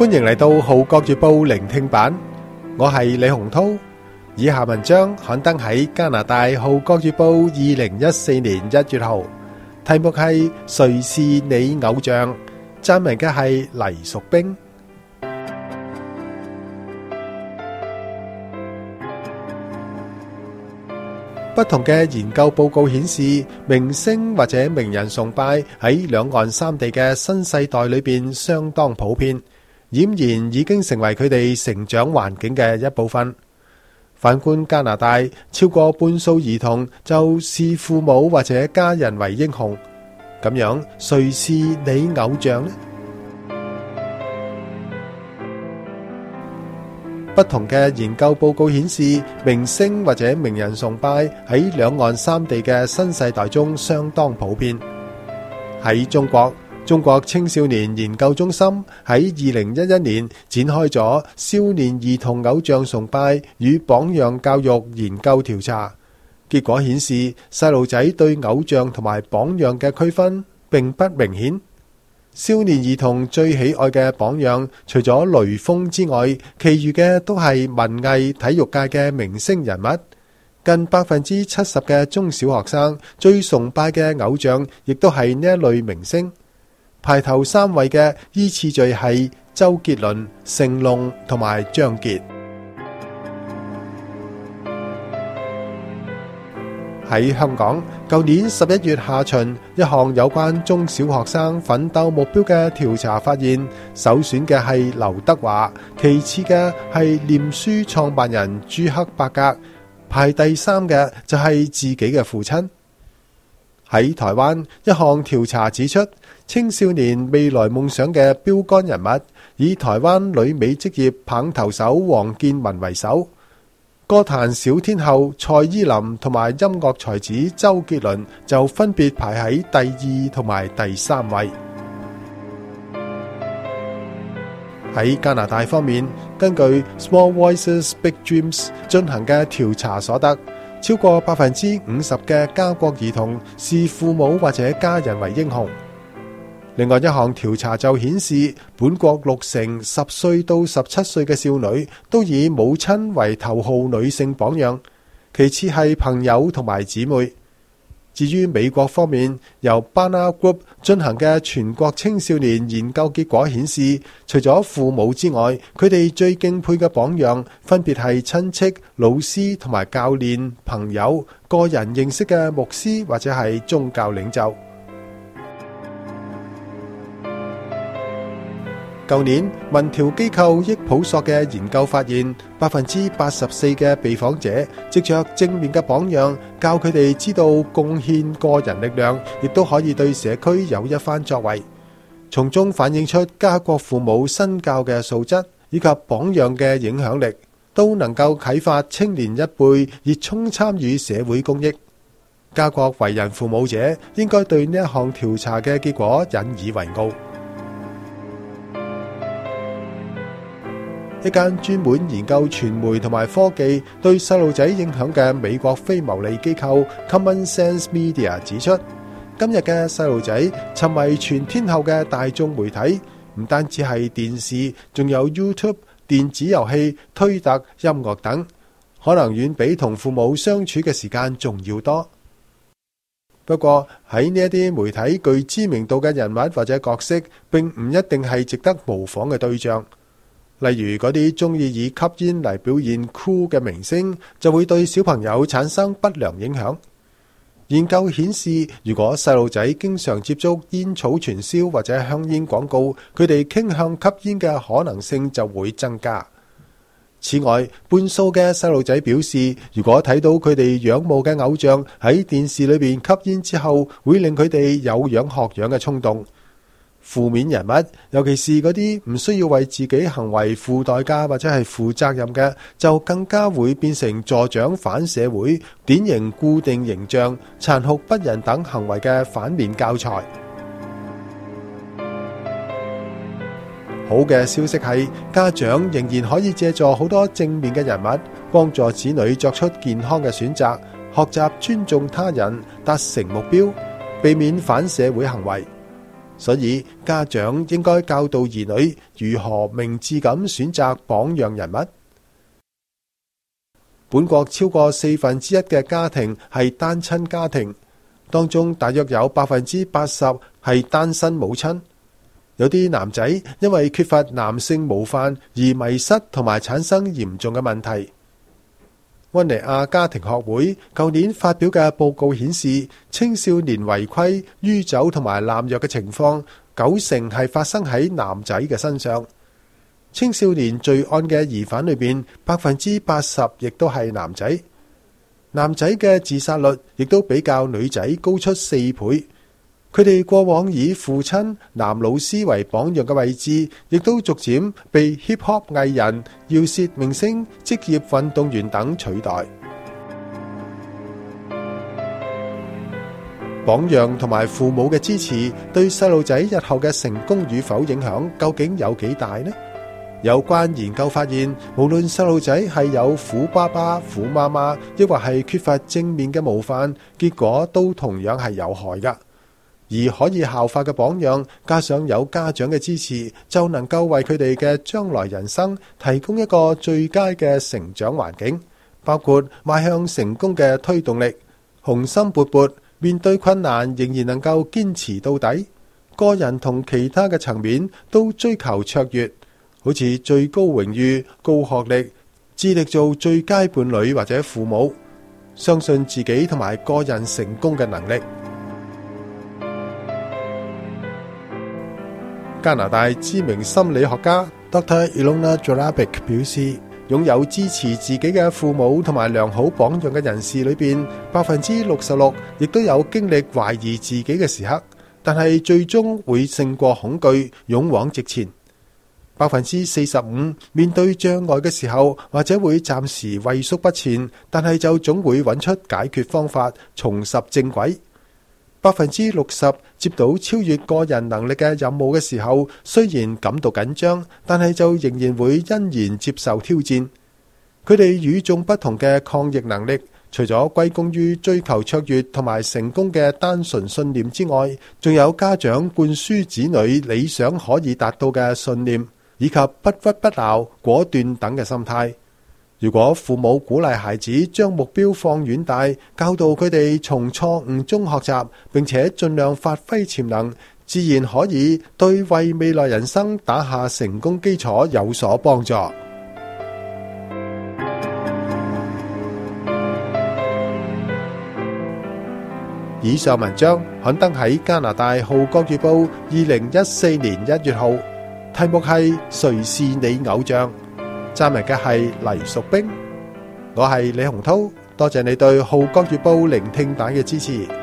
歡迎嚟到《號角月報》聆聽版，我係李洪濤。以下文章刊登喺加拿大《號角月報》2014年1月號，題目係誰是你偶像？撰文嘅係黎淑冰。不同嘅研究報告顯示，明星或者名人崇拜喺兩岸三地嘅新世代裏邊相當普遍，儼然已經成為佢哋成長環境嘅一部分。反觀加拿大，超過半數兒童就視父母或者家人為英雄。咁樣，誰是你偶像呢？不同嘅研究報告顯示，明星或者名人崇拜喺兩岸三地嘅新世代中相當普遍。喺中國青少年研究中心喺2011年展開咗少年兒童偶像崇拜與榜樣教育研究調查，結果顯示細路仔對偶像同埋榜樣嘅區分並不明顯。少年兒童最喜愛嘅榜樣，除咗雷鋒之外，其餘嘅都係文藝體育界嘅明星人物。近70%嘅中小學生最崇拜嘅偶像，亦都係呢一類明星。排頭3位嘅依次序係周杰倫、成龍同埋張傑。喺香港，舊年11月下旬，一項有關中小學生奮鬥目標嘅調查發現，首選嘅係劉德華，其次嘅係臉書創辦人朱克伯格，排第3嘅就係自己嘅父親。喺台灣，一項調查指出，青少年未來夢想嘅標杆人物，以台灣女美職業棒投手王建民為首。歌壇小天后蔡依林同埋音樂才子周杰倫就分別排喺第2同埋第3位。喺加拿大方面，根據 Small Voices Big Dreams 進行嘅調查所得，超過50%嘅加國兒童視父母或者家人為英雄。另外一項調查就顯示，本國60%10歲到17歲嘅少女都以母親為頭號女性榜樣，其次係朋友同埋姊妹。至於美國方面，由 Barna Group 進行嘅全國青少年研究結果顯示，除咗父母之外，佢哋最敬佩嘅榜樣分別係親戚、老師同埋教練、朋友、個人認識嘅牧師或者係宗教領袖。舊年，民調機構益普索嘅研究發現，84%嘅被訪者藉着正面嘅榜樣，教佢哋知道貢獻個人力量，亦都可以對社區有一番作為。從中反映出加國父母身教嘅素質，以及榜樣嘅影響力，都能夠啟發青年一輩熱衷參與社會公益。加國為人父母者，應該對呢一項調查嘅結果引以為傲。一間專門研究傳媒同埋科技對細路仔影響嘅美國非牟利機構 Common Sense Media 指出，今日嘅細路仔沉迷全天候嘅大眾媒體，唔單止係電視，仲有 YouTube、電子遊戲、推特、音樂等，可能遠比同父母相處嘅時間仲要多。不過喺呢一啲媒體具知名度嘅人物或者角色，並唔一定係值得模仿嘅對象。例如嗰啲中意以吸煙嚟表現酷嘅明星，就會對小朋友產生不良影響。研究顯示，如果細路仔經常接觸煙草傳銷或者香煙廣告，佢哋傾向吸煙嘅可能性就會增加。此外，半數嘅細路仔表示，如果睇到佢哋仰慕嘅偶像喺電視裏邊吸煙之後，會令佢哋有樣學樣嘅衝動。負面人物，尤其是嗰啲唔需要為自己行為付代價或者係負責任嘅，就更加會變成助長反社會、典型固定形象、殘酷不仁等行為嘅反面教材。好嘅消息係，家長仍然可以借助好多正面嘅人物，幫助子女作出健康嘅選擇，學習尊重他人，達成目標，避免反社會行為。 所以家長應該教導兒女如何明智咁選擇榜樣人物。本國超過1/4嘅家庭係單親家庭，當中大約有80%係單身母親。有啲男仔因為缺乏男性模範而迷失同埋產生嚴重嘅問題。溫尼亞家庭學會舊年發表嘅報告顯示，青少年違規、酗酒同埋濫藥嘅情況90%係發生喺男仔嘅身上。青少年罪案嘅疑犯裏邊80%亦都係男仔。男仔嘅自殺率亦都比較女仔高出4倍。佢哋過往以父親、男老師為榜樣嘅位置，亦都逐漸被 hip hop 藝人、饒舌明星、職業運動員等取代。榜樣同埋父母嘅支持，對細路仔日後嘅成功與否影響，究竟有幾大呢？有關研究發現，無論細路仔係有虎爸爸、虎媽媽，抑或係缺乏正面嘅模範，結果都同樣係有害㗎。而可以效法嘅榜樣，加上有家長嘅支持，就能夠為佢哋嘅將來人生提供一個最佳嘅成長環境，包括邁向成功嘅推動力、雄心勃勃、面對困難仍然能夠堅持到底，個人同其他嘅層面都追求卓越，好似最高榮譽、高學歷，致力做最佳伴侶或者父母，相信自己同埋個人成功嘅能力。加拿大知名心理學家 Dr. Ilona Jorabic 表示，擁有支持自己嘅父母同埋良好榜樣嘅人士裏邊，66%亦都有經歷懷疑自己嘅時刻，但係最終會勝過恐懼，勇往直前。45%面對障礙嘅時候，或者會暫時畏縮不前，但係就總會揾出解決方法，重拾正軌。60%接到超越個人能力嘅任務嘅時候，雖然感到緊張，但係就仍然會欣然接受挑戰。佢哋與眾不同嘅抗逆能力，除咗歸功於追求卓越同埋成功嘅單純信念之外，仲有家長灌輸子女理想可以達到嘅信念，以及不屈不撓、果斷等嘅心態。如果父母鼓勵孩子將目標放遠大，教導佢哋從錯誤中學習，並且盡量發揮潛能，自然可以對為未來人生打下成功基礎有所幫助。以上文章刊登喺加拿大《號角月報》2014年1月號，題目係誰是你偶像？撰文嘅係黎淑冰，我係李洪濤，多謝你對《號角月報》聆聽版嘅支持。